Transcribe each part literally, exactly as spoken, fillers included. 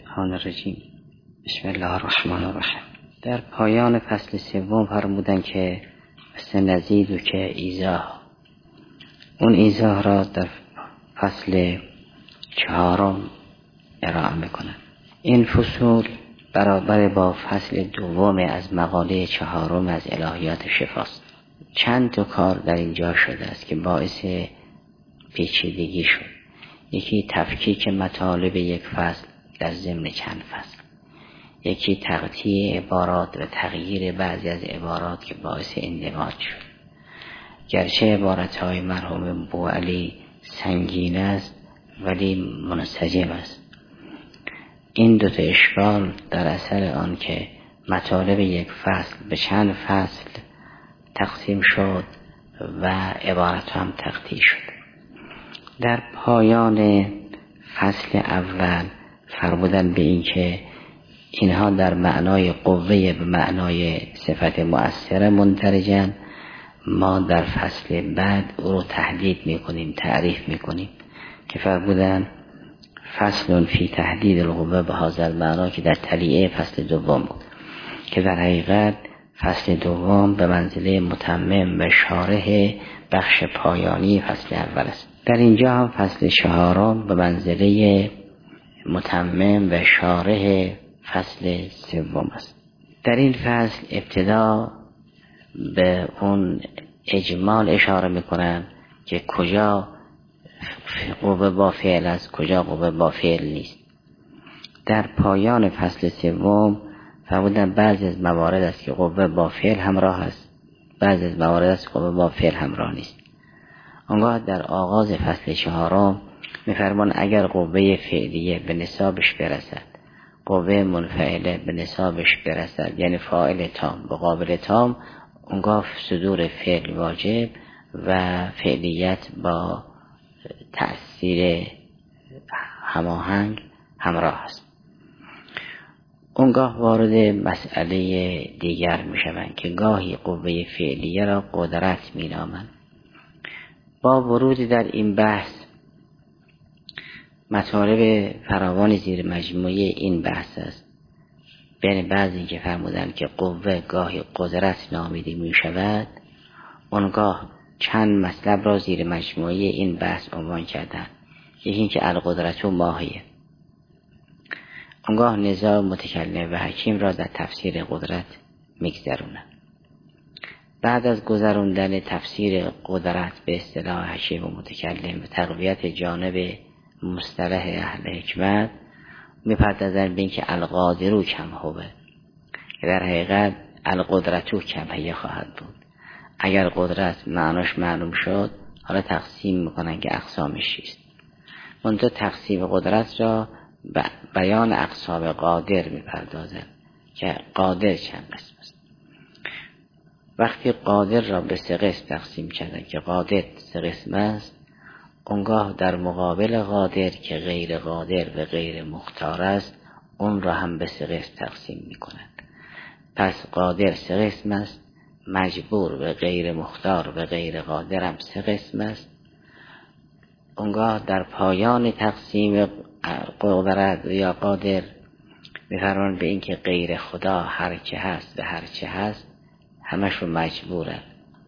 الشیطان الرجیم. بسم الله الرحمن الرحیم. در پایان فصل سوم فرمودن که سنزید و که ایزاه، اون ایزاه را در فصل چهارم ارائه میکنن. این فصول برابر با فصل دوم از مقاله چهارم از الهیات شفاست. چند تا کار در اینجا شده است که باعث پیچیدگی شد. یکی تفکیک مطالب یک فصل در ضمن چند فصل، یکی تقطیع عبارات و تغییر بعضی از عبارات که باعث اندماج شد. گرچه عبارتهای مرحوم بوعلی سنگین است ولی منسجم است. این دو تا اشکال در اثر آن که مطالب یک فصل به چند فصل تقسیم شد و عبارت هم تقطیع شد. در پایان فصل اول فرمودن به این که اینها در معنای قوه به معنای صفت مؤثره مندرجن. ما در فصل بعد او رو تحدید میکنیم، تعریف میکنیم که فرمودن فصل فی تحدید القوه به هذا المعنی که در تلیعه فصل دوم بود، که در حقیقت فصل دوم به منزله متمم و شارح بخش پایانی فصل اول است. در اینجا هم فصل چهارم به منزله متمم و شارح فصل سوم است. در این فصل ابتدا به اون اجمال اشاره میکنن که کجا قوه با فعل است، کجا قوه با فعل نیست. در پایان فصل سوم فرمودن بعضی از موارد است که قوه با فعل همراه است، بعضی از موارد است قوه با فعل همراه نیست. آنگاه در آغاز فصل چهارم میفرمان اگر قوه فعلیه به نصابش برسد، قوه منفعله به نصابش برسد، یعنی فاعل تام به قابل تام، اونگاه صدور فعل واجب و فعلیت با تأثیر هماهنگ همراه است. اونگاه وارد مسئله دیگر میشوند که گاهی قوه فعلیه را قدرت مینامند. با ورود در این بحث مطالب فراوان زیر مجموعه این بحث است. بین بعضی که فرمودند که قوه گاهی قدرت نامیده می شود، اونگاه چند مطلب را زیر مجموعه این بحث عنوان کردند. یکی این که القدرت و ماهیه. اونگاه نزاع متکلم و حکیم را در تفسیر قدرت میگذرونند. بعد از گذراندن تفسیر قدرت به اصطلاح حکیم و متکلم و تقویت جانب مصطلح اهل حکمت میپردازند به اینکه القادرو کم هوه، که در حقیقت القدرتو کم هیه خواهد بود. اگر قدرت معناش معلوم شد، حالا تقسیم میکنن که اقسامش چیست. منتها تقسیم قدرت را بیان اقسام قادر میپردازند که قادر چند قسم است. وقتی قادر را به سه قسم تقسیم کردن که قادر سه قسم است، اونگاه در مقابل قادر که غیر قادر و غیر مختار است، اون را هم به سه قسم تقسیم میکنند. پس قادر سه قسم است، مجبور و غیر مختار و غیر قادر هم سه قسم است. اونگاه در پایان تقسیم قدرت یا قادر میفرمان به این که غیر خدا هر چه هست و هر چه هست همشون مجبورن،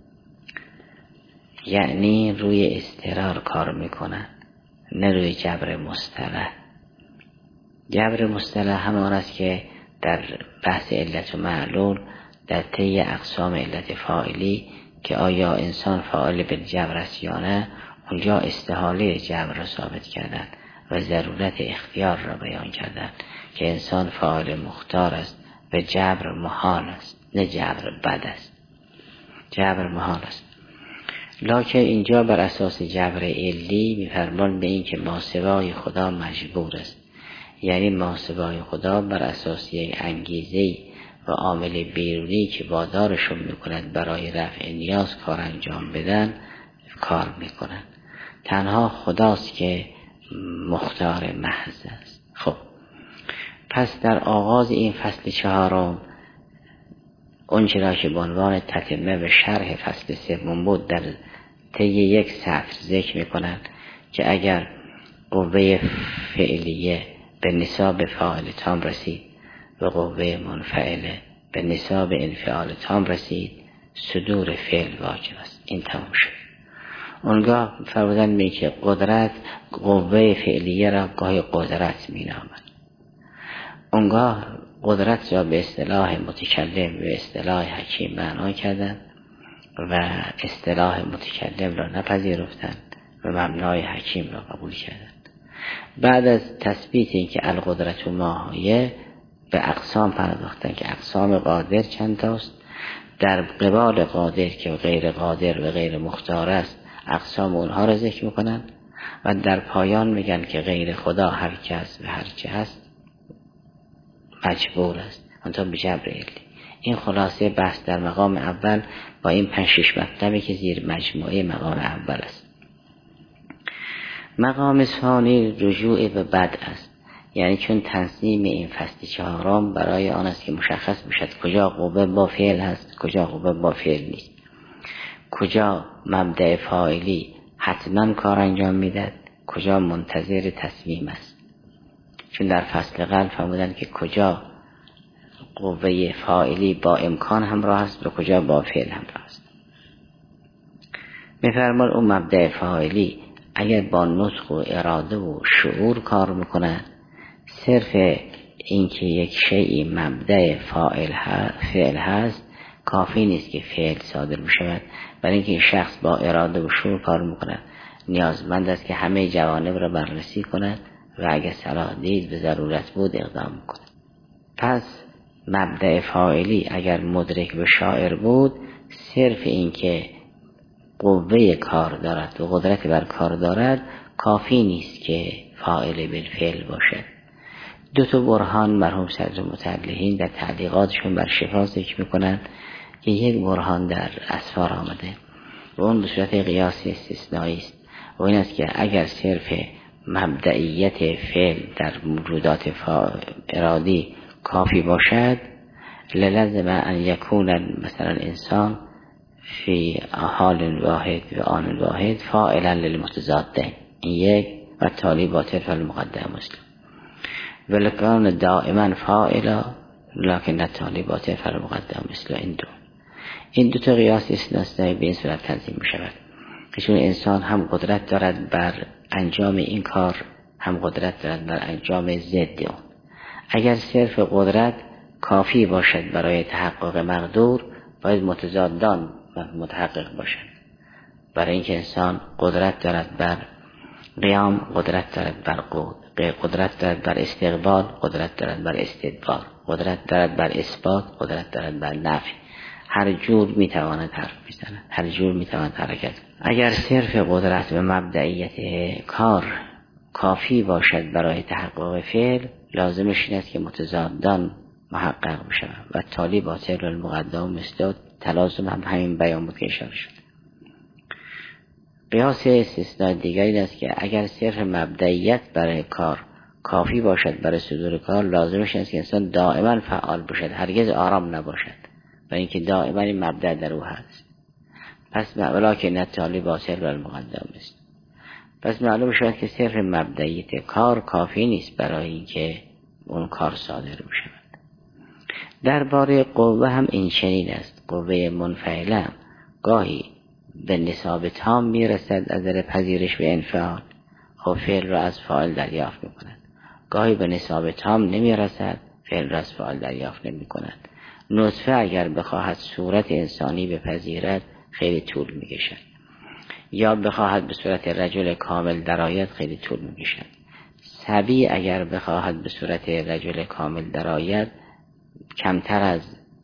یعنی روی استقرار کار میکنن، نه روی جبر مصطلح. جبر مصطلح همان است که در بحث علت و معلول در طی اقسام علت فاعلی که آیا انسان فاعل به جبر است یا نه، اونجا استحاله جبر را ثابت کردن و ضرورت اختیار را بیان کردن که انسان فاعل مختار است و جبر محال است، نه جبر بد است، جبر محال است. لکن اینجا بر اساس جبر علی میفرمان به این که ماسوای خدا مجبور است، یعنی ماسوای خدا بر اساس یک انگیزه و عامل بیرونی که وادارشون میکند برای رفع نیاز کار انجام بدن کار میکنن. تنها خداست که مختار محض است. خب پس در آغاز این فصل چهارم اونچه را که به عنوان تتمه و شرح فصل سوم بود در طی یک سطر ذکر میکنند که اگر قوه فعلیه به نصاب فاعل تام رسید و قوه منفعله به نصاب انفعال تام رسید، صدور فعل واجب است. این تمام شد. اونگاه فرمودن می که قدرت قوه فعلیه را گاهی قدرت می نامد. اونگاه قدرت را به اصطلاح متکلم به اصطلاح حکیم معنا کردن و اصطلاح متکلم را نپذیرفتند و مبنای حکیم را قبول کردند. بعد از تثبیت این که القدرت و ماهیه به اقسام پرداختن که اقسام قادر چند تاست، در قبال قادر که غیر قادر و غیر مختار است اقسام اونها را ذکر میکنن و در پایان میگن که غیر خدا هر کس و هر چه هست مجبور است انتا به جبر علی. این خلاصه بحث در مقام اول با این پنج شش مطلبی که زیر مجموعه مقام اول است. مقام ثانی رجوع به بد است، یعنی چون تنظیم این فصل چهارم برای آن است که مشخص بشد کجا قوه با فعل هست، کجا قوه با فعل نیست، کجا مبدأ فاعلی حتما کار انجام میدهد، کجا منتظر تصمیم است. چون در فصل قبل فرمودند که کجا قوه فاعلی با امکان همراه است و کجا با فعل همراه است. میفرمان اون مبدأ فاعلی اگر با نطق و اراده و شعور کار میکنه، صرف اینکه یک شیء مبدأ فاعل فعل هست کافی نیست که فعل صادر بشود، برای اینکه این شخص با اراده و شعور کار میکنه نیازمند است که همه جوانب را بررسی کند و اگر صلاح دید به ضرورت بود اقدام کند. پس مبدأ فاعلی اگر مدرک به شاعر بود، صرف اینکه قوه کار دارد و قدرت بر کار دارد کافی نیست که فاعل بالفعل باشد. دو تا برهان مرحوم صدر متعلقین در تعلیقاتشون بر شفا ذکر میکنند که یک برهان در اسفار آمده و اون به صورت قیاسی استثنایی است و این است که اگر صرف مبدئیت فعل در موجودات ارادی کافی باشد، للزم ان یکون مثلا انسان فی حال واحد و آن واحد فاعلا للمتضادین، این یک و تالی باطل فالمقدم مسلم، ولکان دائما فاعلا لکن تالی باطل فالمقدم مثل. این دو این دو تا قیاس استثنایی به این صورت تنظیم می شود که چون انسان هم قدرت دارد بر انجام این کار هم قدرت دارد بر انجام ضد اون. اگر صرف قدرت کافی باشد برای تحقق مقدور، باید متضادان متحقق باشد. برای اینکه انسان قدرت دارد بر قیام، قدرت دارد بر قعود، قدرت دارد بر استقبال، قدرت دارد بر استدبار، قدرت دارد بر اثبات، قدرت دارد بر نفی. هر جور میتواند حرف بزند، هر جور میتواند حرکت. اگر صرف قدرت و مبدئیت کار کافی باشد برای تحقق فعل، لازمش این است که متضادان محقق بشن و تالی باطل المقدم مثل. تلازم هم همین بیان بود که اشاره شد. قیاس استثناء دیگری این است که اگر صرف مبدئیت برای کار کافی باشد برای صدور کار، لازمش این است که انسان دائما فعال باشد، هرگز آرام نباشد، و اینکه دائما این مبدأ در او هست. پس معلومه که نتالی باطل المقدم است. پس معلوم شد که صرف مبدئیت کار کافی نیست برای اینکه اون کار صادر بشود. درباره قوه هم این چنین است. قوه منفعله گاهی به نصاب تام میرسد از در پذیرش به انفعال، خب فعل را از فاعل دریافت میکند. گاهی به نصاب تام نمیرسد، فعل را از فاعل دریافت نمیکند. نطفه اگر بخواهد صورت انسانی بپذیرد خیلی طول میکشد، یا بخواهد به صورت رجل کامل درآید خیلی طول میکشد. صبی اگر بخواهد به صورت رجل کامل درآید کمتر از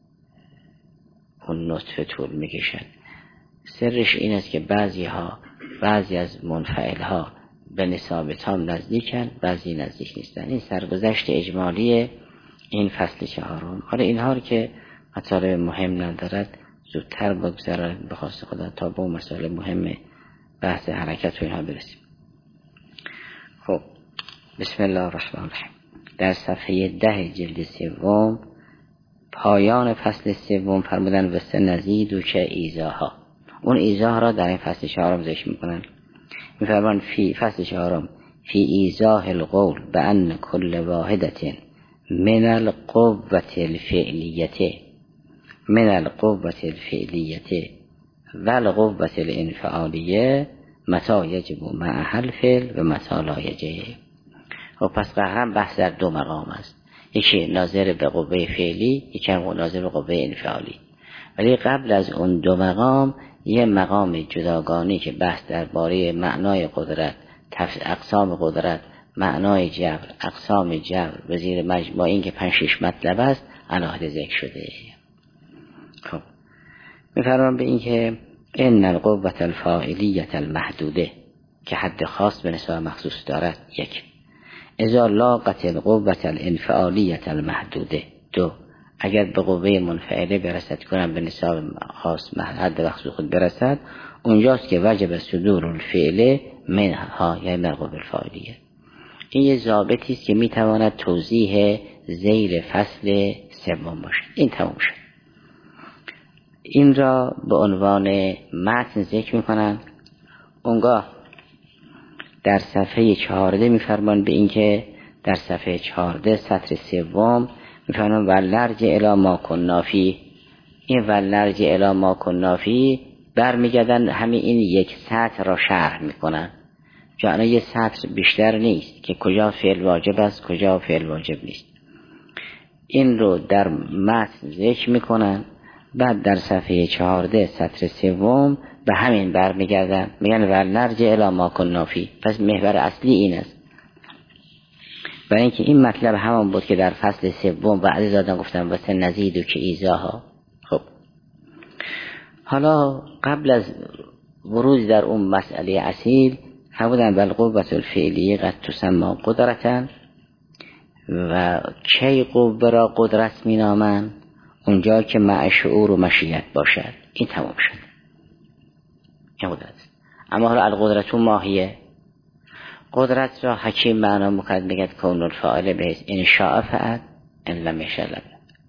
اون نطفه طول میکشد. سرش این است که بعضی ها بعضی از منفعل ها به نصاب تام نزدیکن، بعضی نزدیک نیستن. این سرگذشت اجمالی این فصل چهارم. حالا اینها رو که مطالب مهم ندارد زودتر بگذارد به خواست خدا تا به مسائل مهم بحث حرکت و اینها برسیم. خب بسم الله الرحمن الرحیم. در صفحه ده جلد سوم پایان فصل سوم فرمودن وسته نزید و که ایزاها، اون ایزاها را در این فصل چهارم ذکر میکنن. میفرمان فی فصل چهارم فی ایضاح القول بأن کل واحدة من القوة الفعلیة من القوة الفعلیة و القوة الانفعالیه متى یجب معها الفعل و متى لا یجب. و پس قهرم بحث در دو مقام است، یکی ناظر به قوه فعلی، یکی هم ناظر به قوه انفعالی. ولی قبل از اون دو مقام یه مقام جداگانه که بحث درباره معنای قدرت، اقسام قدرت، معنای جبر، اقسام جبر و زیر مجموع این که پنج شش مطلب است علاوه ذکر شده. خب میفرمان به این که ان القوة الفاعلیة المحدوده که حد خاص به نسبت مخصوص دارد، یک. اذا لاقت القوة الانفعالیة المحدوده، دو. اگر به قوه منفعله برسد کنم به نسبت خاص حد مخصوص خود برسد، اونجاست که وجب صدور الفعل منها یعنی من قوه الفاعلیه. این یه ضابطی است که میتواند توضیح زیر فصل سوم باشد. این تموم شد. این را به عنوان متن ذکر میکنن. اونگاه در صفحه چهارده میفرمان به این که در صفحه چهارده سطر سوم میفرمان ولنرجع الی ما کنا فیه. این ولنرجع الی ما کنا فیه برمیگردن همین این یک سطر را شرح میکنن. جانا یه سطر بیشتر نیست که کجا فعل واجب است کجا فعل واجب نیست. این رو در متن ذکر میکنن. بعد در صفحه چهارده سطر سوم به همین برمیگردن، میگن ولنرجع الی ما کنا فیه. پس محور اصلی این است. برای اینکه این مطلب همان بود که در فصل سوم وعده دادن، گفتم واسه نزیدو که ایزاها. خب حالا قبل از ورود در اون مسئله اصیل فرمودن بالقوة الفعلیه قد تسمى قدرتن و کی قوه را قدرت می نامن؟ اونجا که مع شعور و مشیت باشد. این تمام شد. این قدرت. اما حالا القدرت ماهیه، قدرت را حکیم معنا میکرد، میگه کون الفاعل به ان شاء فعل ان لم یشاء لم.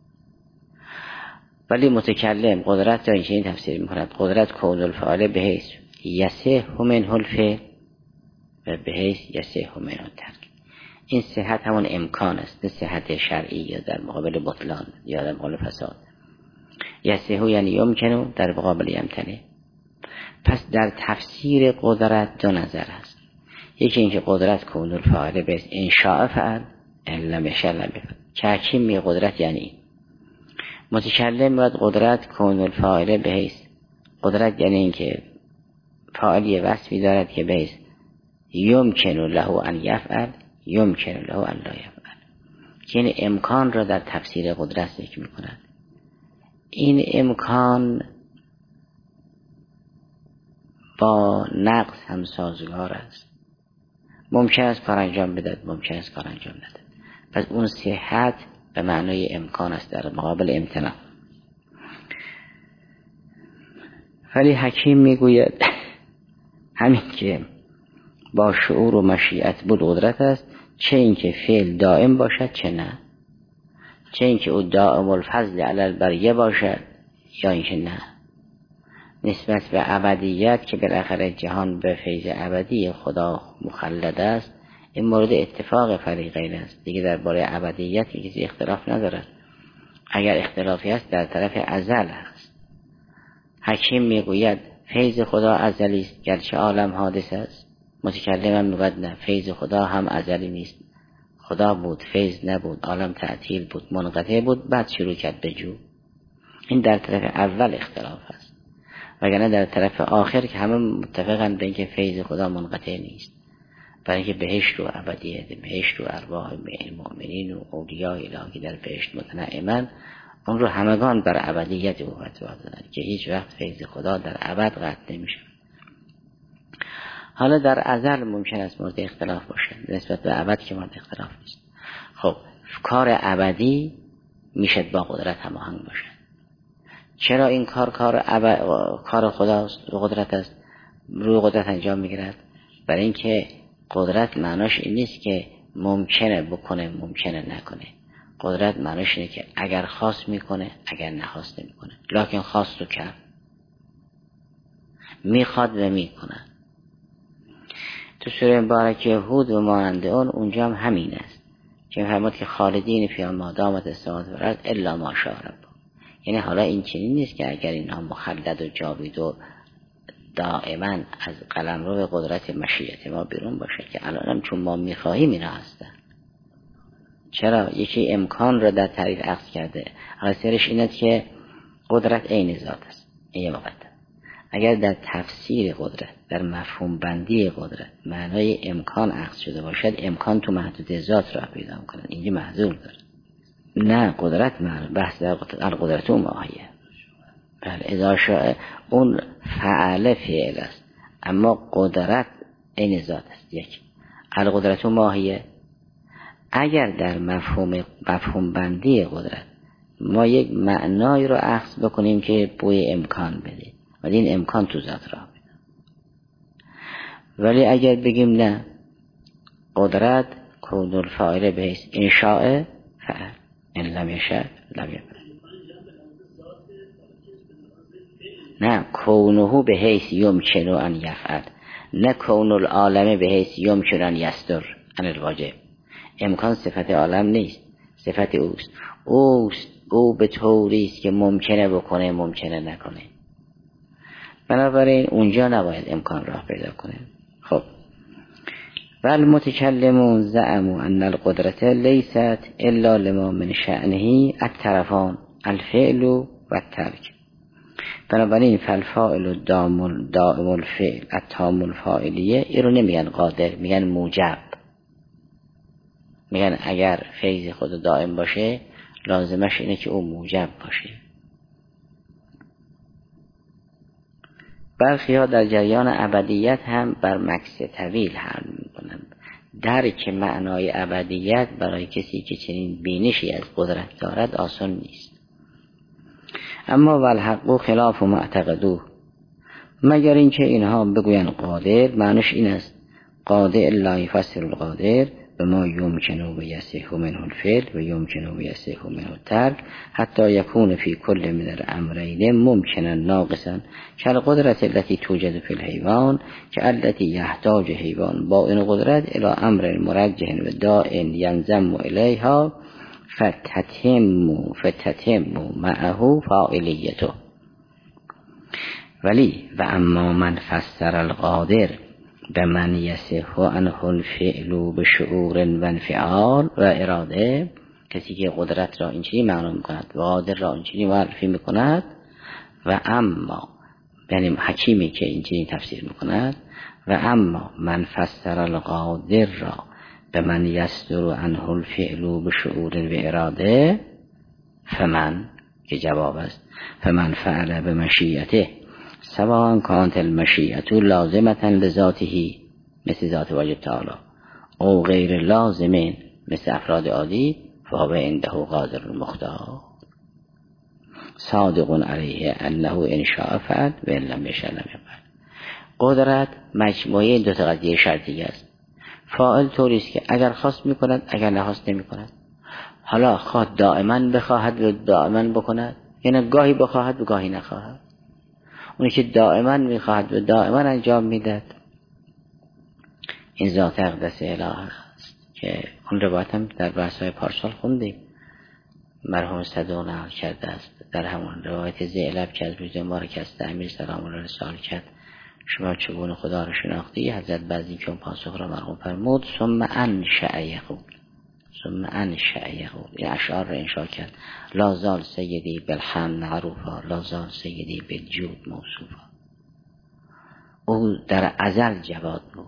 ولی متکلم قدرت را اینجوری تفسیر میکند قدرت کون الفاعل به یصح منه الفعل و به یصح منه الترک. این صحت همون امکان است، نه صحت شرعی یا در مقابل بطلان یا در مقابل فساد. یصح یعنی یمکنه در مقابل یمتنه. پس در تفسیر قدرت دو نظر است. یکی اینکه قدرت کون الفاعل به ان شاء فعل ان لم یشاء لم یفعل. که حکیم می قدرت یعنی این. متکلم میگه قدرت کون الفاعل به قدرت یعنی اینکه فاعلی وصفی دارد که به یمکن له ان یفعل یمکن له ان لا یفعل. یعنی امکان را در تفسیر قدرت ذکر می‌کند. این امکان با نقص هم سازگار است. ممکن است کار انجام بدهد، ممکن است کار انجام ندهد. پس اون صحت به معنای امکان است در مقابل امتناع. ولی حکیم میگوید همین که با شعور و مشیت بود قدرت است، چه اینکه فعل دائم باشد چه نه، چه اینکه او دائم الفضل علی البریه باشد یا اینکه نه. نسبت به ابدیت که بالاخره جهان به فیض ابدی خدا مخلد است، این مورد اتفاق فریقین است. دیگه درباره ابدیت کسی اختلاف ندارد. اگر اختلافی است در طرف ازل است. حکیم میگوید فیض خدا ازلی است گرچه عالم حادث است. متکلم میگوید نه، فیض خدا هم ازلی نیست. خدا بود، فیض نبود، عالم تعطیل بود، منقطع بود، بعد شروع کرد به جو. این در طرف اول اختلاف است. وگرنه در طرف آخر که همه متفقن به اینکه فیض خدا منقطع نیست. برای اینکه بهشت و ابدیت، بهشت و ارواح مؤمنین و اولیاء الهی در بهشت متنعمن، اون رو همگان بر ابدیت او اعتبار دادن که هیچ وقت فیض خدا در ابد قطع نمیشه. حالا در ازل ممکن است مورد اختلاف باشه، نسبت به ابد که مورد اختلاف نیست. خب کار ابدی میشه با قدرت هماهنگ باشه. چرا این کار کار ابد کار خداست و قدرت است، روی قدرت انجام میگیرد؟ برای اینکه قدرت معناش این نیست که ممکنه بکنه ممکنه نکنه. قدرت معناش اینه که اگر خواست میکنه اگر نخواست نمیکنه. لکن خواست و کرد، میخواد و میکنه. تو سوره مبارکه هود و مانند اون اونجا هم همین است که فرمود که خالدین فیها ما دامت السماوات والارض الا ما شاء رب. یعنی حالا این چنین نیست که اگر اینها مخلد و جاوید و دائما از قلمرو قدرت مشیت ما بیرون باشه، که الان هم چون ما میخواهیم اینا هستن. چرا؟ یکی امکان را در تعریف عکس کرده، اصلش اینه که قدرت عین ذات است، این مقدم. اگر در تفسیر قدرت، در مفهوم بندی قدرت معنای امکان عکس شده باشد، امکان تو محدود ذات را پیدا میکنه، اینجا محذور داره. نه قدرت معنی بحث در قدرت و ماهیه. بله اذا شاء اون فعل فعل است، اما قدرت عین ذات است. یک القدرت و ماهیه. اگر در مفهوم مفهوم بندی قدرت ما یک معنایی رو اخذ بکنیم که بوی امکان بده، ولی این امکان تو ذات را بده. ولی اگر بگیم نه قدرت کون الفاعل به حیث انشاء فعل، ان لم یشاء لم یفعل. نه کونه به حیث یمکن ان یفعل، نه کون العالم به حیث یمکن ان یستر عن الواجب. امکان صفت عالم نیست، صفت اوست. اوست او به طوری است که ممکنه بکنه ممکنه نکنه. بنابراین اونجا نباید امکان راه پیدا کنه. خب والمتکلمون زعموا ان القدرت لیست الا لما من شأنه الطرفان الفعل و الترک. بنابراین فالفاعل دائم دائم الفعل التام الفاعلیه، این رو نمیگن قادر، میگن موجب. میگن اگر فیض خود دائم باشه لازمش اینه که او موجب باشه. برخی ها در جریان ابدیت هم بر مکث طویل حمل میکنند. درک معنای ابدیت برای کسی که چنین بینشی از قدرت دارد آسان نیست. اما والحق خلاف و معتقدوه، مگر اینکه اینها بگوین قادر، معنیش این است قادر لا یفسر القادر به ما یمکنه و یصح منه الفعل و یمکنه و یصح منه الترک حتی یکون فی کل من الامرین ممکنا ناقصا کالقدرت التي توجد فی الحیوان که التي یحتاج حیوان با این قدرت الى امر مرجح و دائن ینضم الیها فتتم فتتم معه فاعلیته. ولی و اما من فسر القادر به من یصح عنه الفعل به شعور و انفعال و اراده، کسی که قدرت را اینجوری معنا میکند و قادر را اینجوری معرفی میکند، و اما یعنی حکیمی که اینجوری تفسیر میکند، و اما من فسر القادر را به من یصدر عنه الفعل به شعور و اراده، فمن که جواب است فمن فعل به مشیته سواء کانت المشیئة لازمة لذاته مثل ذات واجب تعالی او غیر لازمین مثل افراد عادی، فهو عنده قادر المختار صادق علیه انه ان شاء فعل و ان لم یشاء لم یفعل. قدرت مجموعه دو تا قضیه شرطیه است. فاعل طوری است که اگر خواست میکند، اگر نخواست نمیکند. حالا خواد دائما بخواهد و دائما بکند، یعنی گاهی بخواهد و گاهی نخواهد. اونی که دائما میخواهد و دائما انجام میدهد این ذات اقدس الهه است که اون روایت هم در بحث‌های پارسال خوندیم. مرحوم صدوق نقل کرده است در همون روایت ذیلب که از روز مبارک است امیر سلام الله سوال کرد شما چگونه خدا را شناختی؟ حضرت بعضی که اون پاسخ را مرحوم فرمود ثم انشأ یقول ثم انشأ یقول. این اشعار را انشاء کرد. لا زال سیدی بالحمد معروفا لا زال سیدی بالجود موصوفا. او در ازل جواد بود،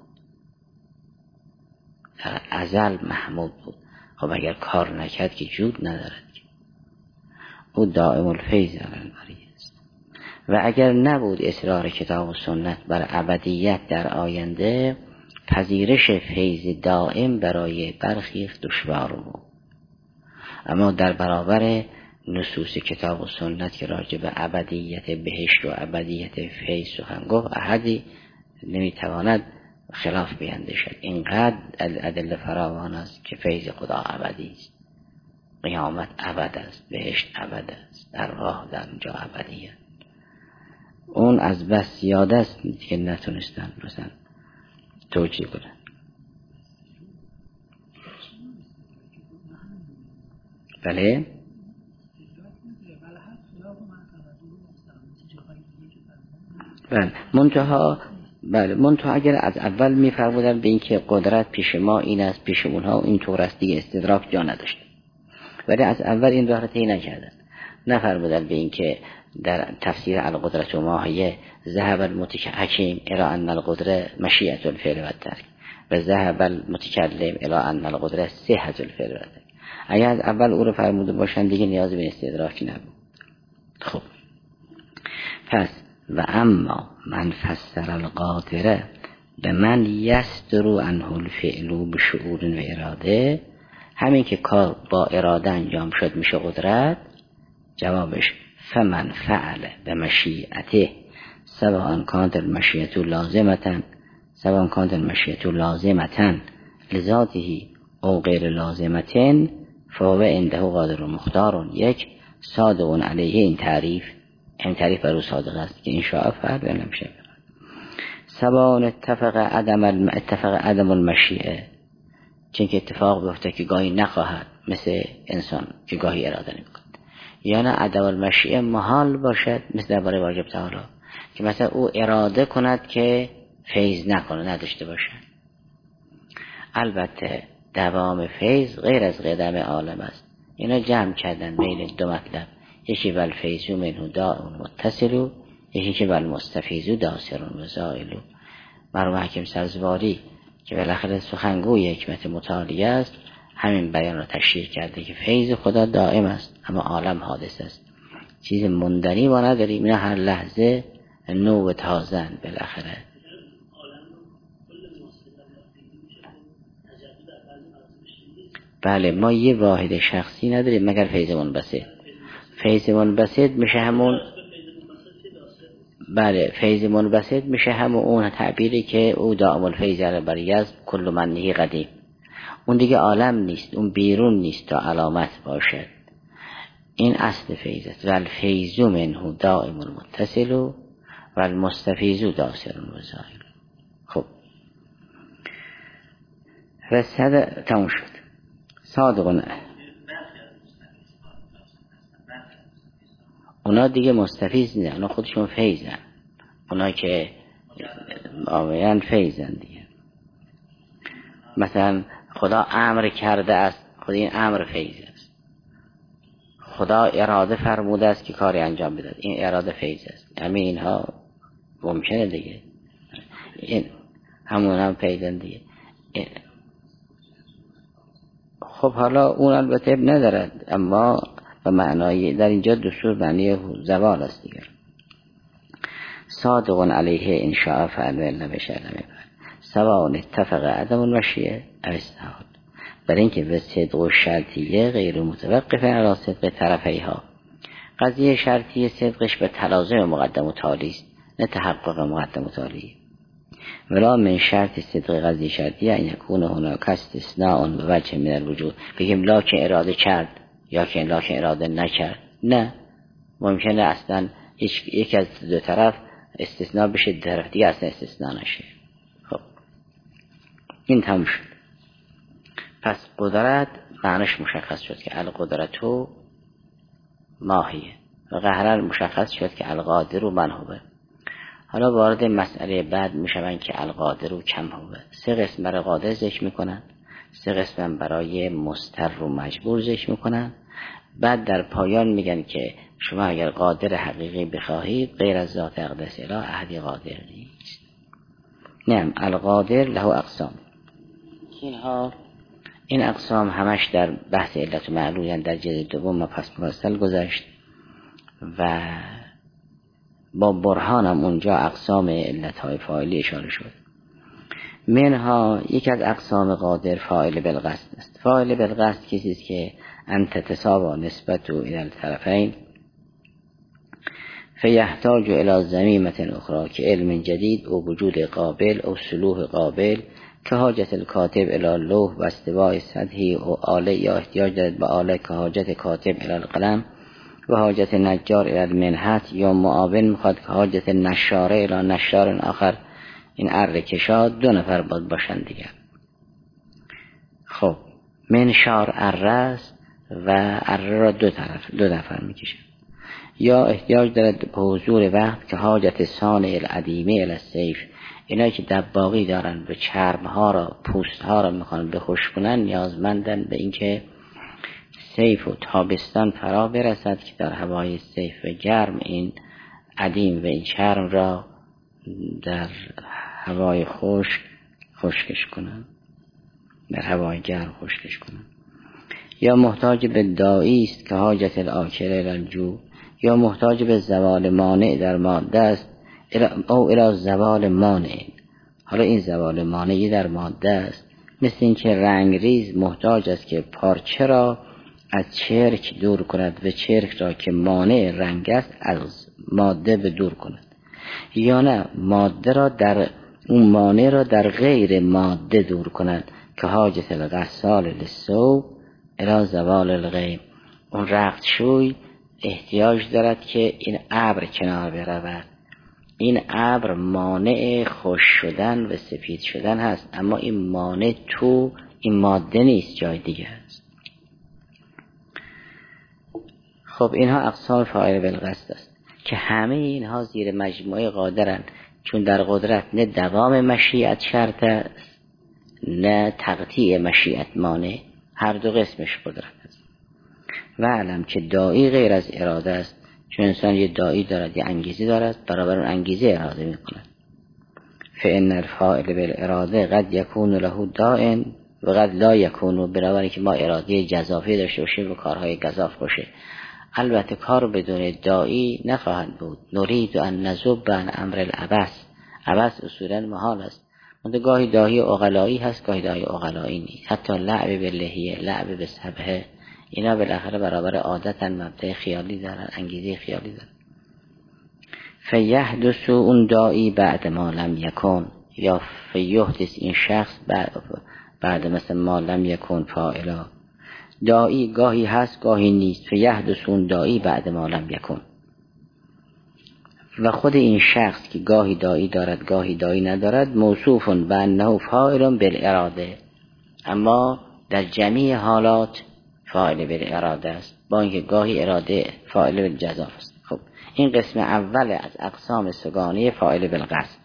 در ازل محمود بود. خب اگر کار نکرد که جود ندارد. او دائم الفیض البری است. و اگر نبود اصرار کتاب و سنت بر ابدیت در آینده، پذیرش فیض دائم برای برخی دشوار بود. اما در برابر نصوص کتاب و سنت که راجع به ابدیت بهشت و ابدیت فیض سخن گفت، احدی نمیتواند خلاف بیندشد. اینقدر ادله فراوان است که فیض خدا ابدی است، قیامت ابد است، بهشت ابد است، ارواح در اونجا ابدیه. اون از بس زیاده است که نتونستن مثلا توجیه کنن. بله بله منتها بله منتها اگر از اول میفرمودن به این که قدرت پیش ما این است پیش اونها این طور است دیگه استدراک جا نداشت، ولی از اول این راه رو طی نکردن، نفرمودن به این که در تفسیر القدرت و ماهیه ذهب المتحکم الی ان القدره مشیئة الفعل و الترک و ذهب المتکلم الی ان القدره صحة الفعل و الترک. اگر از اول او رو فرموده باشن دیگه نیاز به استدراک نبود. خب پس و اما من فسر القادره به من یصدر عنه الفعل بشعور و اراده، همین که کار با اراده انجام شد میشه قدرت، جوابش فمن فعل به مشیعته سواء کانت المشیعة لازمتن سواء کانت المشیعة لازمتن لذاته او غیر لازمتن فهو عنده قادر و مختار. یک صادق علیه این تعریف، این تعریف برای صادق است که انشاء فعل و نمیشه. سواء اتفق عدم الم... اتفق عدم المشیعه، چون که اتفاق بیفته که گاهی نخواهد مثل انسان که گاهی اراده نمیکند، یا نه عدم المشیعه محال باشد مثل درباره واجب تعالی که مثلا او اراده کند که فیض نکنه نداشته باشد. البته دوام فیض غیر از قدم عالم است. اینا جمع کردن بین دو مطلب، یکی ول فیضو منه دائم متصلو، یکی که ول مستفیضو داسرون و زائلو. مرحوم حکیم سبزواری که بالاخره سخنگوی حکمت متعالیه است همین بیان را تشریح کرده که فیض خدا دائم است اما عالم حادث است، چیز مندنی ما نداریم، اینا هر لحظه نو و تازن. بالاخره بله ما یه واحد شخصی نداریم مگر فیض منبسط. فیض منبسط میشه همون بله فیض منبسط میشه همون اون تعبیری که او دائم الفیض برای از کل منهی قدیم، اون دیگه عالم نیست، اون بیرون نیست تا علامت باشد. این اصل فیض است. والفیض منه دائم متصل و المستفیض داسر و زائل. خب رسد تموم شد. صادقونه اونا دیگه مستفیض نه، اونا خودشون فیضن، اونا که آمیان فیضن دیگه. مثلا خدا امر کرده است، خود این امر فیض است. خدا اراده فرموده است که کاری انجام بده، این اراده فیض است. همین اینها ممکنه دیگه، این همون هم فیضن دیگه. خب حالا اون البته ندارد، اما به معنای در اینجا دستور معنی زوال است دیگه. صادق علیه انشاء فعل و نبشه نمیفعل سواء اتفق عدم المشیعه او استحال، برای اینکه به صدق و شرطیه غیر متوقف علی صدق طرفیها. قضیه شرطیه صدقش به تلازم مقدم و تالی است نه تحقق مقدم و تالی. ولا من شرط صدق قضیه شرطیه ان یکون هناک استثناء به وجه من الوجود، بگیم لا که اراده کرد یا که لا که اراده نکرد، نه، ممکنه اصلا یکی از دو طرف استثناء بشه، دو طرف دیگه اصلا استثناء نشه. خب این تموم شد. پس قدرت معنیش مشخص شد که القدرتو ماهیه و قهرن مشخص شد که القادر و من هوه. حالا وارد مسئله بعد میشون که القادر و کم هوه. سه قسم برای قادر ذکر میکنن، سه قسم برای مضطر و مجبور ذکر میکنن. بعد در پایان میگن که شما اگر قادر حقیقی بخواهید غیر از ذات اقدس اله احدی قادر نیست. نعم القادر له اقسام. اینها این اقسام همش در بحث علت و معلول یعنی در جلد دوم و پس مفصل گذشت و با برهان هم اونجا اقسام علت های فاعلی اشاره شد. منها یک از اقسام قادر فاعل بالقصد است. فاعل بالقصد کسی است که انت تساوا نسبت الى الطرفین فیحتاج الى ضمیمه اخرى که علم جدید او وجود قابل او صلوح قابل که حاجت الکاتب الی لوح و استواء سطحی و آله، یا احتیاج دارد به آله که حاجت کاتب الی القلم و حاجت نجار الی المنحت، یا معاون میخواد که حاجت نشاره الی نشار آخر این اره کشاد دو نفر باید باشن دیگه. خب منشار اره است و اره را دو طرف دو نفر میکشن. یا احتیاج دارد به حضور وقت که حاجت صانع العدیمه الی السیف، اینا که دباغی دارن به چرمها را پوستها را میخوان بخشک کنن نیازمندن به اینکه سیف و تابستان فرا برسد که در هوای سیف و گرم این عدیم و این چرم را در هوای خشک خشکش کنن، در هوای گرم خشکش کنن. یا محتاج به داعی است که حاجت الاکل الی الجوع، یا محتاج به زوال مانع در ماده است او الی زوال مانع. حالا این زوال مانعی در ماده است، مثل این که رنگریز محتاج است که پارچه را از چرک دور کند و چرک را که مانع رنگ است از ماده به دور کند، یا نه ماده را در اون مانع را در غیر ماده دور کند که حاجت الغسال للثوب الی زوال الغیم. اون رخت شوی احتیاج دارد که این ابر کنار برود. این ابر مانع خشک شدن و سفید شدن هست، اما این مانع تو این ماده نیست، جای دیگه است. خب اینها اقسام فاعل بالقصد است که همه اینها زیر مجموعه قادرن، چون در قدرت نه دوام مشیت شرط است نه تقطیع مشیت مانع، هر دو قسمش قدرت است. و علم که داعی غیر از اراده است، چون انسان یه داعی دارد، یه انگیزه دارد، برابر اون انگیزه اراده می کند. فإن الفاعل بالاراده قد یکون له داء و قد لا یکون، برابر که ما اراده جزافی داشته باشیم و کارهای گزاف باشه. البته کار بدون داعی نخواهد بود. نرید ان نذب عن امر العبث، عبث اصولا محال است. منتها گاهی داعی عقلایی هست، گاهی داعی عقلایی نیست. حتی لعب باللحیه، لعب بالسبحه، اینا بالاخره برابر عادتن، مبدأ خیالی دارن، انگیزه خیالی دارن. فیحدث اون داعی بعد ما لم یکن، یا فیحدث این شخص بعد, بعد مثل ما لم یکن فاعلا. داعی گاهی هست گاهی نیست. فیحدث اون داعی بعد ما لم یکن. و خود این شخص که گاهی داعی دارد گاهی داعی ندارد موصوف بانه فاعل بالاراده، اما در جمیع حالات فاعل بالاراده است، با اینکه گاهی اراده فاعل بالجزاف است. خب این قسم اول از اقسام سگانه فاعل بالقصد.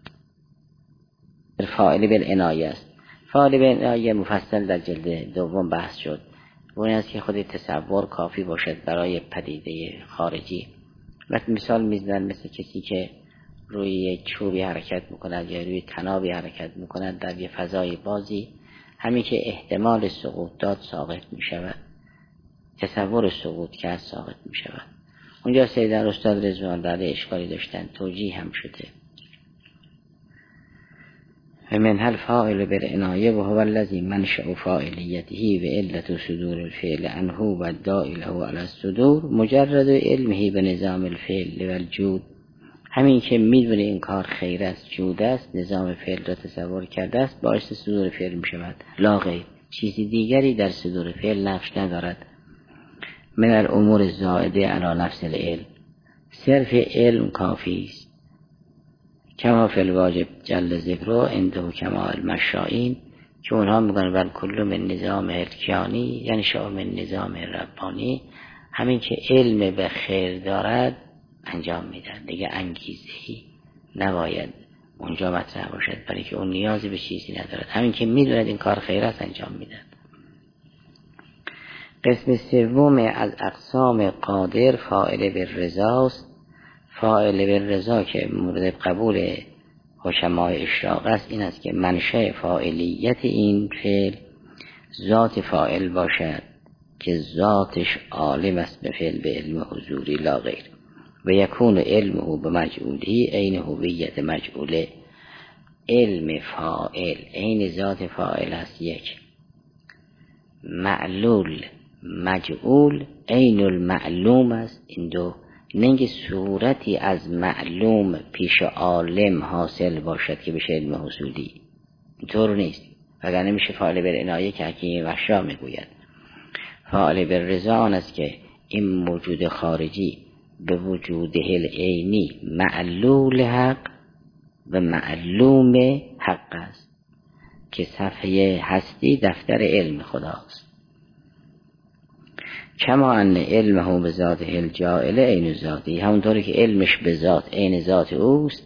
فاعل بالعنایه است. فاعل بالعنایه مفصل در جلد دوم بحث شد. اون است که خود تصور کافی باشد برای پدیده خارجی. مثل مثال میزنن مثل کسی که روی چوبی حرکت میکند یا روی تنابی حرکت میکند در یه فضای بازی، همین که احتمال سقوط داد ساقط میشود، تصور سقوط کرد ساقط میشود. اونجا سیدن استاد رضوان علیه اشکالی داشتن، توجیه هم شده. و من هل فاعل بالعنایه و هو الذی منشأ فاعلیته و علت صدور الفعل عنه و الداعی له علی الصدور مجرد علمه به نظام الفعل و الجود. همین که میدونه این کار خیر است، جود است، نظام فعل را تصور کرده است، باعث صدور فعل می شود، لا غیر. چیزی دیگری در صدور فعل نقش ندارد. من الامور الزائده علی نفس العلم، صرف علم کافی است. کما فی الواجب جل ذکره عنده کما المشائین، که اونها میگن بل کل من نظام الکیانی یعنی شاء من نظام ربانی. همین که علم به خیر دارد انجام میدن، دیگه انگیزه‌ای نباید اونجا مطرح باشد، برای که اون نیازی به چیزی ندارد. همین که میدوند این کار خیر است انجام میدن. قسم سوم از اقسام قادر فاعل بالرضا است. فاعل بالرضا که مورد قبول حکمای اشراق است این است که منشأ فاعلیت این فعل ذات فاعل باشد که ذاتش عالم است به فعل به علم حضوری لا غیر، و یکون علمه به مجعولی عین هویت مجعوله. علم فاعل عین ذات فاعل است یک، معلول مجعول عین المعلوم است این دو. نگه صورتی از معلوم پیش عالم حاصل باشد که بشه علم حصولی، اینطور نیست. وگرنه میشه فاعل بالعنایه که حکیم وحشا میگوید. فاعل بالرضا آن است که این موجود خارجی به وجوده العینی معلول حق و معلوم حق است که صفحه هستی دفتر علم خداست. کما ان علمه به ذاته الجاعل عین ذاتی، همونطوری که علمش به ذات عین ذات اوست،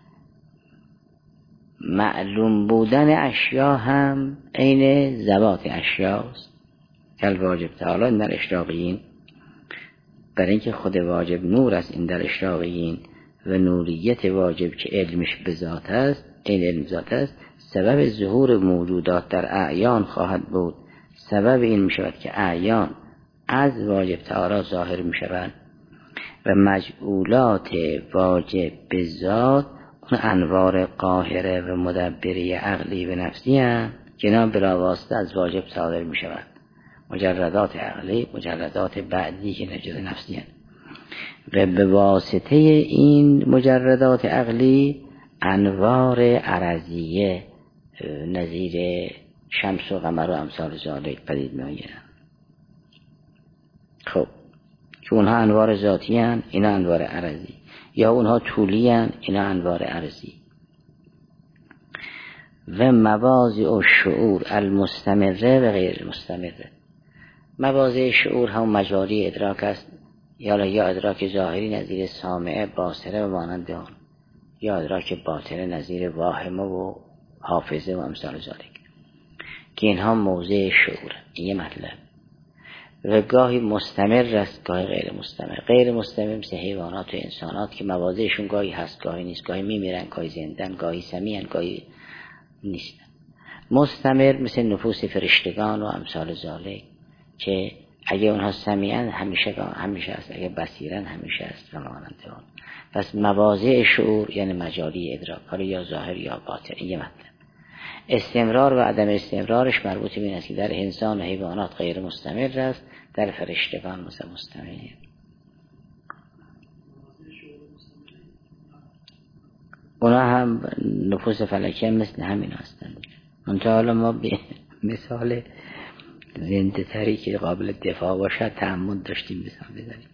معلوم بودن اشیا هم عین ذوات اشیاست. کل واجب تعالی در اشراقیین، برای اینکه خود واجب نور است این در اشراقیین و نوریت واجب که علمش به ذات است این علم ذات است، سبب ظهور موجودات در اعیان خواهد بود. سبب این می شود که اعیان از واجب تعالی ظاهر می شوند و مجعولات واجب به ذات اون انوار قاهره و مدبری عقلی و نفسی هم که اینا بلا واسطه از واجب صادر می شوند. مجردات عقلی، مجردات بعدی که نجد نفسی هست و به واسطه این مجردات عقلی انوار عرضیه نظیر شمس و قمر و امثال ذالک پدید می آیند. خب که اونها انوار ذاتی هستند، اینا انوار عرضی، یا اونها طولی هستند، اینا انوار عرضی. و مواضع و شعور المستمره و غیر المستمره، مواضع شعور هم مجاری ادراک است، یا یا ادراک ظاهری نظیر سامعه باصره و مانند آن، یا ادراک باطنه نظیر واهمه و حافظه و امثال ذالک، که اینها موضع شعور. این یه مطلب. و گاهی مستمر است، گاهی غیر مستمر. غیر مستمر مثل حیوانات و انسانات که مواضعشون گاهی هست گاهی نیست، گاهی میمیرن گاهی زندن، گاهی سمیعن گاهی نیستن. مستمر مثل نفوس فرشتگان و امثال ذالک که اگه اونها سمیعن همیشه همیشه است، اگه بصیرن همیشه است و مانند آن. پس مواضع شعور یعنی مجاری ادراک، حالا یا ظاهر یا باطن. این یه مطلب. استمرار و عدم استمرارش مربوط به این است که در انسان و حیوانات غیر مستمر است، در فرشتگان مثل مستمر. اونا هم نفوس فلکی هم مثل همین هستند. منتها حالا ما به مثال زنده تری که قابل دفاع باشد تعمد داشتیم مثال بزنیم،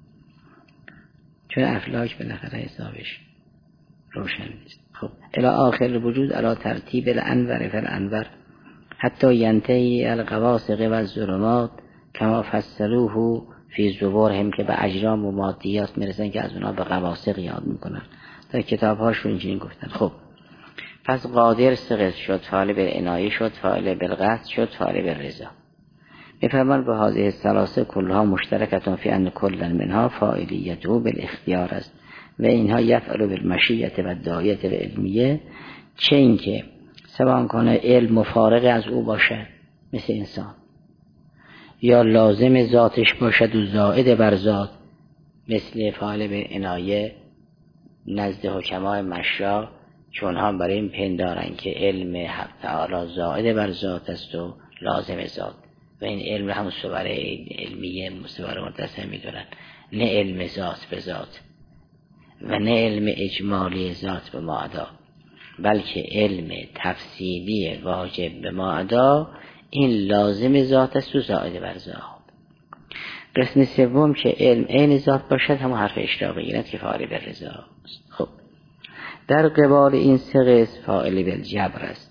چون افلاک بالاخره حسابش روشن نیست. خب الی آخر وجود الی ترتیب الانور فالانور حتی ینتهی القواصق و الظلمات کما فصلوه فی زبورهم، که به اجرام و مادیات میرسن که از اونا به قواصق یاد میکنن. در کتاب هاشون اینجوری گفتن. خب پس قادر سقط شد، فاعل بالعنایه شد، فاعل بالقصد شد، فاعل بالرضا. میفرمان به هذه الثلاثه کلها مشترکتون فی ان کل منها فاعلیته بالاختیار است و اینها یفعل بالمشیت و دایت العلمیه، چه این که سواء کنه علم مفارق از او باشه مثل انسان، یا لازم ذاتش باشد و زائد بر ذات مثل فاعل بالعنایه نزد حکمای مشرع، چون هم برای این پندارن که علم حق تعالی زائد بر ذات است و لازم ذات، و این علم هم صور علمیه مصور متصل میدونن، نه علم ذات به ذات و نه علم اجمالی ذات به معدا، بلکه علم تفصیلی واجب به معدا، این لازم ذات است و زائد بر ذات. قسم سوم که علم عین ذات باشد همون حرف اشراقی گیرد که فاعل بالرضا است. خب در قبال این سه قسم فاعل بالجبر است.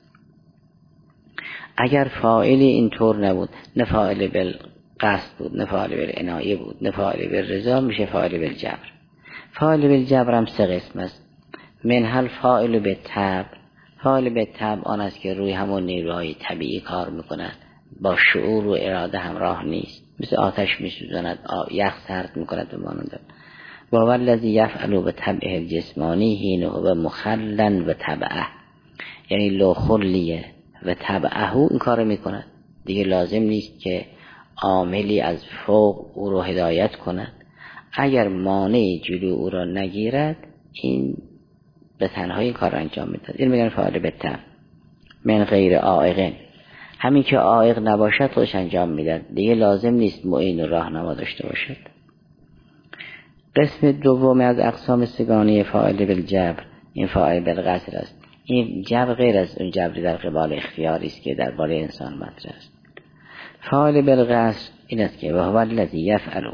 اگر فاعلی اینطور نبود، نه فاعل بالقصد بود، نه فاعل بالعنایه بود، نه فاعل بالرضا، میشه فاعل بالجبر. فاعل بالجبر هم سه قسم است. منها فاعل بالطبع. فاعل بالطبع آن است که روی همون نیروهای طبیعی کار میکند، با شعور و اراده همراه نیست، مثل آتش میسوزاند، یخ سرد میکند به مانند. و والذی یفعل بطبعه الجسمانی حین هو مخلا و طبعه، یعنی لو خلیه و طبعه این کار میکند، دیگه لازم نیست که عاملی از فوق او رو هدایت کند. اگر مانع جلو او را نگیرد این به تنهایی این کار انجام میدهد. این میگن فاعل بالطبع من غیر عائق، همین که عائق نباشد خودش انجام میدهد، دیگه لازم نیست معین و راهنما داشته باشد. قسم دوم از اقسام سگانه فاعل بالجبر این فاعل بالقصد است. این جبر غیر از اون جبری در قبال اختیاری است که در باره انسان مطرح است. فاعل بالقصد این است که وهو الذی یفعل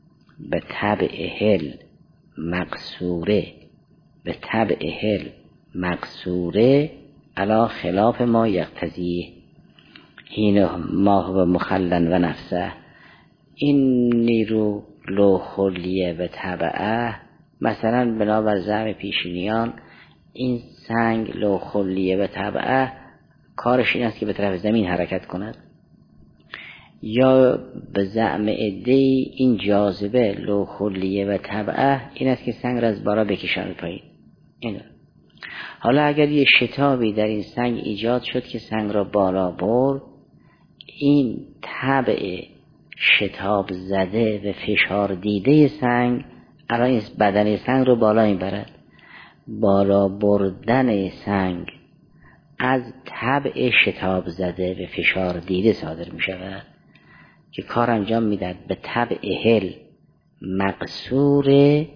به طبعه مقصوره به طبعه مقصوره علی خلاف ما یقتضیه حین ما هو مخلن و نفسه. این نیرو لو خلیه به طبعه، مثلا بنابر زعم پیشینیان این سنگ لو خلیه به طبعه کارش این است که به طرف زمین حرکت کند، یا به زعم عده‌ای این جاذبه لو خلیه و طبعه این است که سنگ را از بالا بکشاند پایین. اینه. حالا اگر یه شتابی در این سنگ ایجاد شد که سنگ را بالا برد، این طبع شتاب زده و فشار دیده سنگ الان بدن سنگ رو بالا میبرد. بالا بردن سنگ از طبع شتاب زده و فشار دیده صادر می شود که کار انجام میداد به طبع هل مقصور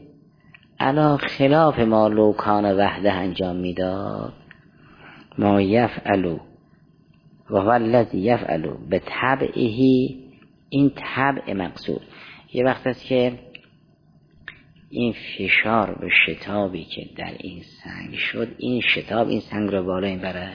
علا خلاف ما لو کان وحده انجام میداد. ما یفعلو و والذی یفعلو به طبعه، این طبع مقصور. یه وقت است که این فشار به شتابی که در این سنگ شد، این شتاب این سنگ را بالا میبره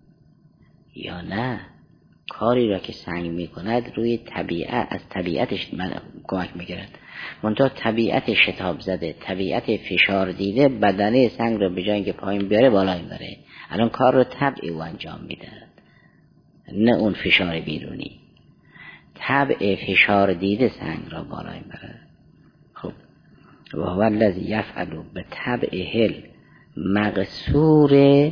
یا نه؟ کاری را که سنگ میکند روی طبیعت، از طبیعتش من کمک میگیرد. منتها طبیعت شتاب زده، طبیعت فشار دیده بدنه سنگ را به جای اینکه پایین بیاره بالا میبره. الان کار رو طبع او انجام میده، نه اون فشار بیرونی. طبع فشار دیده سنگ را بالا میبره. خب و هو الذی یفعل به طبع هل مقصور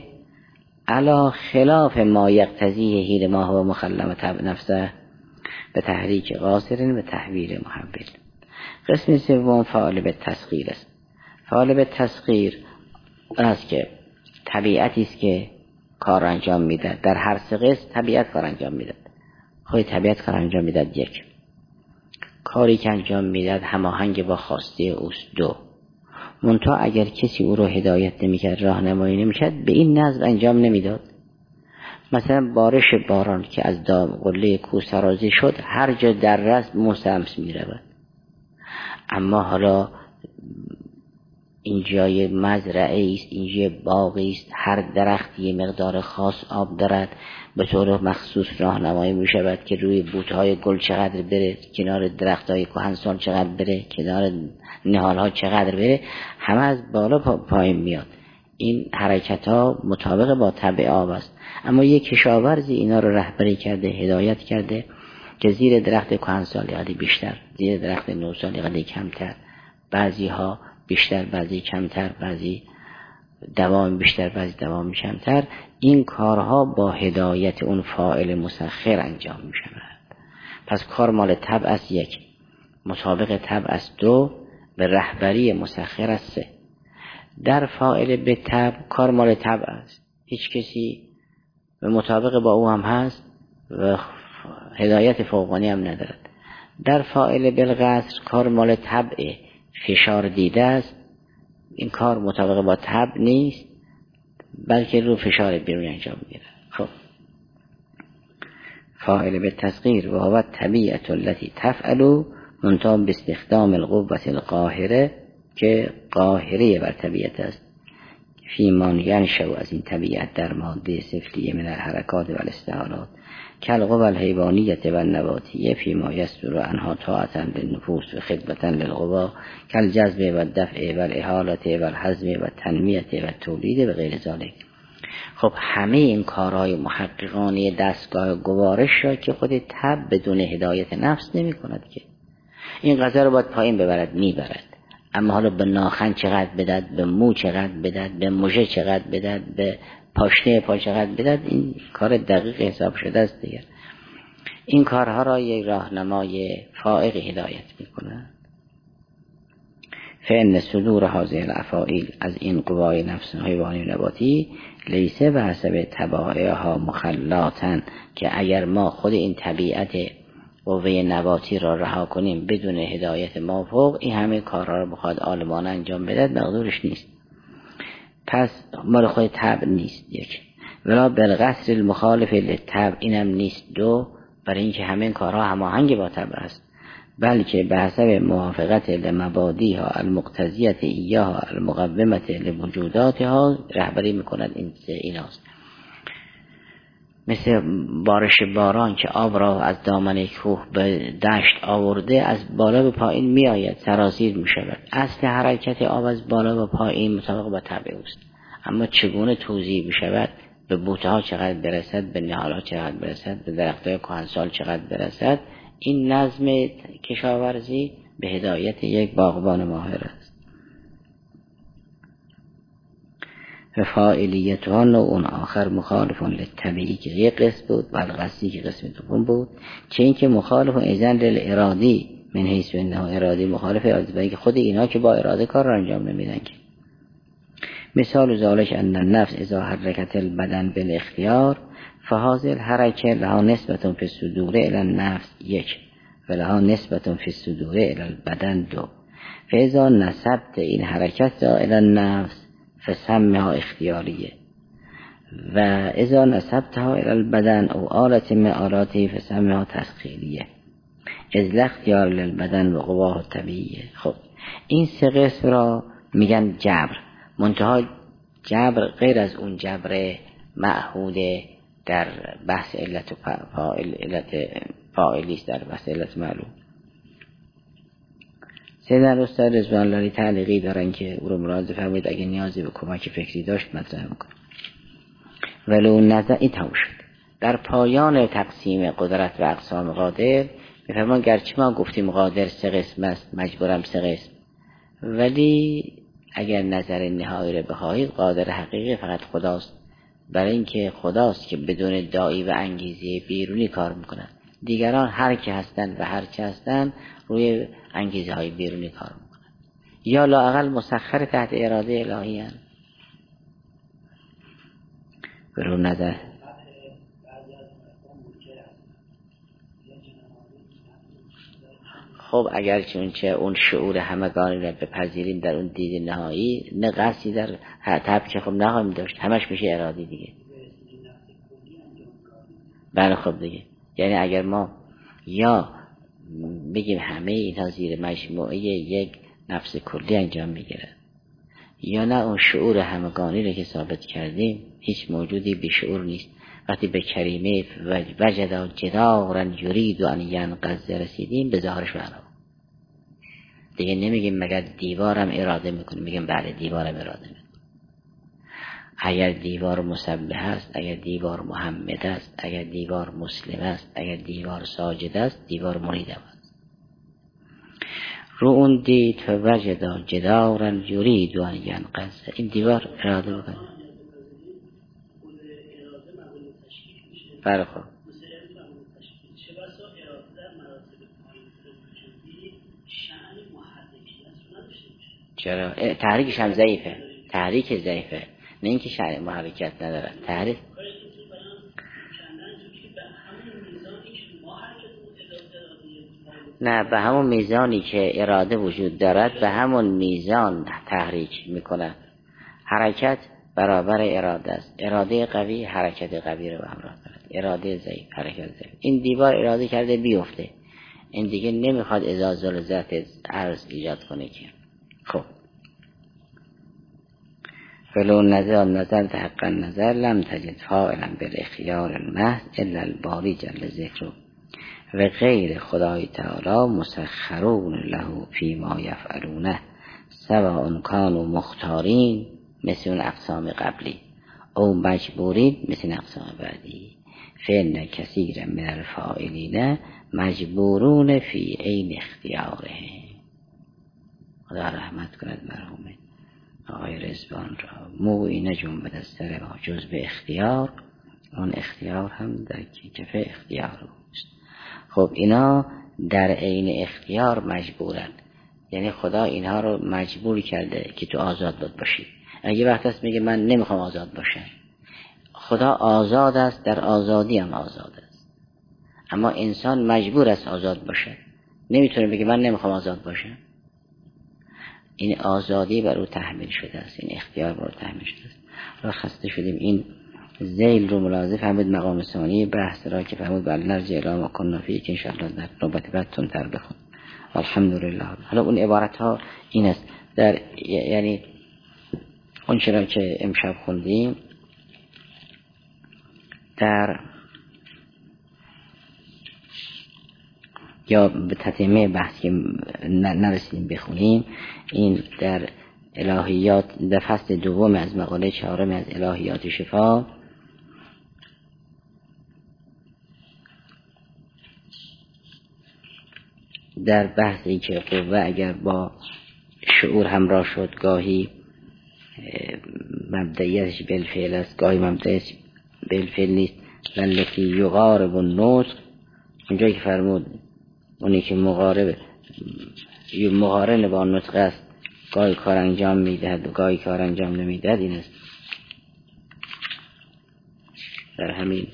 علا خلاف ما یقتضیه هیل ما هو مخلم طبع نفسه به تحریک قاصر و تحویل محول. قسم سوم فعال به تسخیر است. فعال به تسخیر اون است که طبیعتی است که کار انجام میده. در هر سه قسم طبیعت کار انجام میده. خود طبیعت کار انجام میده. یک، کاری که انجام میداد هماهنگ با خواسته اوست. دو، منتها اگر کسی او رو هدایت نمیکرد، راهنمایی نمیکرد، به این نظم انجام نمیداد. مثلا بارش باران که از دام قله کوه سرازی شد، هر جا در رست موسمس میرود. اما حالا این جای مزرعه است، این جای باغی است، هر درخت یه مقدار خاص آب دارد، به طور مخصوص راهنمایی می شود که روی بوتهای گل چقدر بره، کنار درختهای کهنسال چقدر بره، کنار نهالها چقدر بره، همه از بالا پا پایین میاد. این حرکت ها مطابق با طبع آب است. اما یک کشاورزی اینا رو رهبری کرده، هدایت کرده که زیر درخت کهنسال یعنی بیشتر، زیر درخت نوسال یعنی کمتر، بعضی ها بیشتر، بعضی کمتر، بعضی دوام بیشتر، بعضی دوام کمتر. این کارها با هدایت اون فاعل مسخر انجام می شود. پس کار مال طبع است. یک، مطابق طبع است. دو، به رهبری مسخر است. سه، در فاعل به طبع کار مال طبع است، هیچ کسی به مطابق با او هم هست و هدایت فوقانی هم ندارد. در فاعل بالقصر کار مال طبع فشار دیده است، این کار مطابق با طبع نیست بلکه رو فشار بیرون انجام میگیره. خب فاعل به تصغیر و هو طبیعت التي تفعل منتها باستخدام القوة القاهره که قاهره بر طبیعت است، فیمان ینشأ از این طبیعت در ماده سفلیه من الحرکات و الاستحالات کالقوى الحیوانیة و النباتیه فیما یصدر عنها طاعة للنفوس و خدمة للقوى کالجذب و الدفع و الاحالة و الحزم و التنمیة و التولید و غیر ذلك. خب همه این کارهای محققانه دستگاه گوارش را که خود طبع بدون هدایت نفس نمی کند که این غذا رو باید پایین ببرد، میبرد. اما حالا به ناخن چقدر بدد، به مو چقدر بدد، به مژه چقدر بدد، به پاشنه پا چقدر بدد، این کار دقیق حساب شده است دیگر. این کارها را یک راهنمای فائق هدایت میکنه. فإن صدور هذه الافاعیل از این قوای نفس حیوانی و نباتی لیسه به حسب تبایعها مخلاتن، که اگر ما خود این طبیعت قوه نباتی را رها کنیم بدون هدایت موفق، این همه کارها را بخواد عالمانه انجام بدهد مقدورش نیست. پس مال خود طبع نیست. یک، ولا بالقصر المخالف للطبع اینم نیست. دو، برای اینکه همه کارها هماهنگ با طبع است. بلکه به حسب موافقت لمبادیها المقتضیت ایاها المقومت لوجوداتها رهبری میکند. این ایناست مثل بارش باران که آب را از دامن کوه به دشت آورده، از بالا به پایین می آید، سرازیر می شود. اصل حرکت آب از بالا به پایین مطابق با طبع اوست، اما چگونه توزیع می شود، به بوته ها چقدر برسد، به نهال ها چقدر برسد، به درخت های کهنسال چقدر برسد، این نظم کشاورزی به هدایت یک باغبان ماهر است. و فاعلیتها نوع آخر مخالفون للطبیعی که یک قسم بود و القصدی که قسم دوم بود، چه این که مخالفون ایزن للارادی من حیث انه ارادی مخالف ارادی که خود اینا که با اراده کار را انجام نمیدن. که مثال ذالک ان النفس اذا حرکت البدن بالاختیار فهذه الحرکه لها نسبت فی الصدور الی النفس یک و لها نسبت فی الصدور الی البدن دو. فاذا نسبت این حرکت را الی النفس فسمها اختیاریه و اذا نسبتها الى البدن او آلت من آلاته فسمها تسخیریه اذ لا اختیار للبدن و قواه طبیعیه. خب این سه قسم را میگن جبر، منتها جبر غیر از اون جبر معهود در بحث علت و فاعل، علت فاعلیست در بحث علت معلوم. سیدنا استاد رضوان الله تعلیقی دارن که او رو مراد فرمود اگه نیازی به کمک فکری داشت مطرح میکنه. ولو نظر این تموم شد. در پایان تقسیم قدرت و اقسام قادر میفرمان گرچه ما گفتیم قادر سه قسم است، مجبورم سه قسم، ولی اگر نظر نهایی رو بخواهید قادر حقیقی فقط خداست، برای اینکه خداست که بدون داعی و انگیزه بیرونی کار میکنن. دیگران هر کی هستند و هر چه هستند روی انگیزه های بیرونی کار میکنن یا لااقل مسخر تحت اراده الهی هستند. برو نظر خب اگر چون چه اون شعور همگانی را بپذیریم در اون دید نهایی، نه قصدی در طب که خب نخواهیم داشت، همش میشه ارادی دیگه. بله خب دیگه، یعنی اگر ما یا بگیم همه اینها زیر مجموعه یک نفس کلی انجام میگیره، یا نه اون شعور همگانی رو که ثابت کردیم هیچ موجودی بی شعور نیست. وقتی به کریمه وجد جدارا یرید ان ینقض رسیدیم به ظاهرش معنا دیگه نمیگیم مگر دیوارم اراده میکنه، میگیم بله دیوارم اراده میکنه. اگر دیوار مسبح است، اگر دیوار محمد است، اگر دیوار مسلم است، اگر دیوار ساجد است، دیوار مرید است. رو اون دید فوجد جدارا یرید ان ینقض، این دیوار اراده میکنه. بله خب چرا؟ تحریکش هم ضعیفه، تحریک ضعیفه، نه اینکه شأن محرکت نداره. تحریک نه، به همون میزانی که اراده وجود دارد به همون میزان تحریک میکنه. حرکت برابر اراده است، اراده قوی حرکت قوی رو به همراه دارد، اراده ضعیف حرکت ضعیف. این دیوار اراده کرده بیفته، این دیگه نمیخواد ازازه لذت عرض ایجاد کنه که. خب فلو نظر نظر حق نظر لم تجد فاعلا بالاختیار المحض الا الباری جل ذکره و غیر خدای تعالی مسخرون له فی ما یفعلونه سواء کانوا مختارین مثل اون اقسام قبلی او مجبورین مثل اقسام بعدی. فإن کثیر من الفاعلین مجبورون فی عین اختیاره. خدا رحمت کند مرحوم آقای رضوان را. موعی نجنبد از سر ما جز به اختیار، اون اختیار هم در کف اختیار است. خب اینا در عین اختیار مجبورن، یعنی خدا اینها رو مجبور کرده که تو آزاد بود باشی. اگه وقت است میگه من نمیخوام آزاد باشم، خدا آزاد است، در آزادی هم آزاد است، اما انسان مجبور است آزاد باشه، نمیتونه بگه من نمیخوام آزاد باشم. این آزادی بر او تحمیل شده است، این اختیار بر او تحمیل شده است. را خسته شدیم. این ذیل رو ملاحظه فهمید مقام ثانی بحث را که فهمید بل نرجع الی ما کنا فیه که انشاءالله در نوبت بعد تندتر بخون. الحمدلله. حالا اون عبارت ها این است، در یعنی اون چرا که امشب خوندیم در یا به تتمه بحث که نرسیدیم بخونیم، این در الهیات در فصل دوم از مقاله چهارم از الهیات شفا در بحثی که قوه اگر با شعور همراه شد گاهی مبدئیش بالفعل است، گاهی مبدئیش بالفعل نیست. والتی یقارب النطق، اونجایی که فرمود اونی که مقارب یا مقارن با نطق است گاهی کار انجام میدهد و گاهی کار انجام نمیدهد، این است. در همین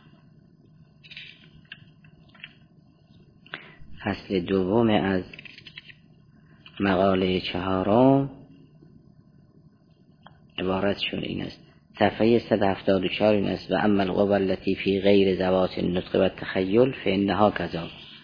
فصل دوم از مقاله چهارم عبارتشون این است. صفحه صد و هفتاد و چهار این است: و اما القوى التي فی غیر ذوات النطق و التخیل فانها کذا.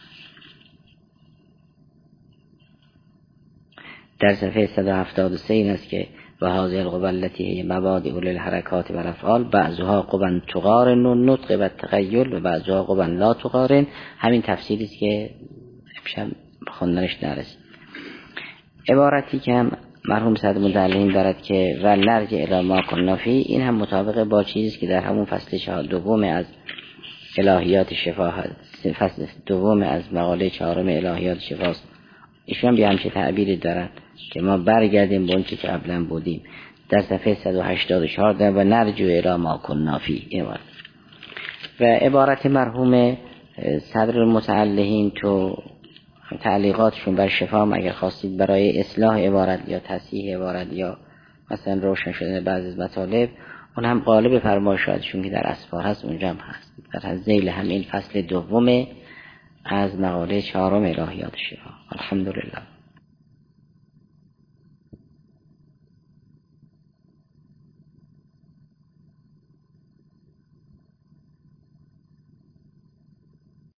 در صفحه صد و هفتاد و سه این است که و هذه القوى التي هي مبادئ للحرکات و الافعال بعضها قوى تقارن النطق و التخیل و بعضها قوى لا تقارن. همین تفسیری است که امشب خوندنش نرسید. عبارتی که هم مرحوم صدر متعلم دارد که و نرجع الی ما کنا فیه، این هم مطابق با چیزی که در همون فصل دوم از الهیات شفا هست، فصل دوم از مقاله چهارم الهیات شفا است. ایشون هم به همچه تعبیری دارن که ما برگردیم به اون که قبلا بودیم. در صفحه صد و هشتاد و چهار و نرجع الی ما کنا فیه. و عبارت مرحوم صدر المتعلهین تو تعلیقاتشون بر شفا اگر خواستید برای اصلاح عبارت یا تصحیح عبارت یا مثلا روشن شدن بعضی از مطالب، اون هم قالب فرمایشاتشون که در اسفار هست اونجا هم هست، در ذیل همین فصل دوم از مقاله چهارم الهیات شفا. الحمدلله.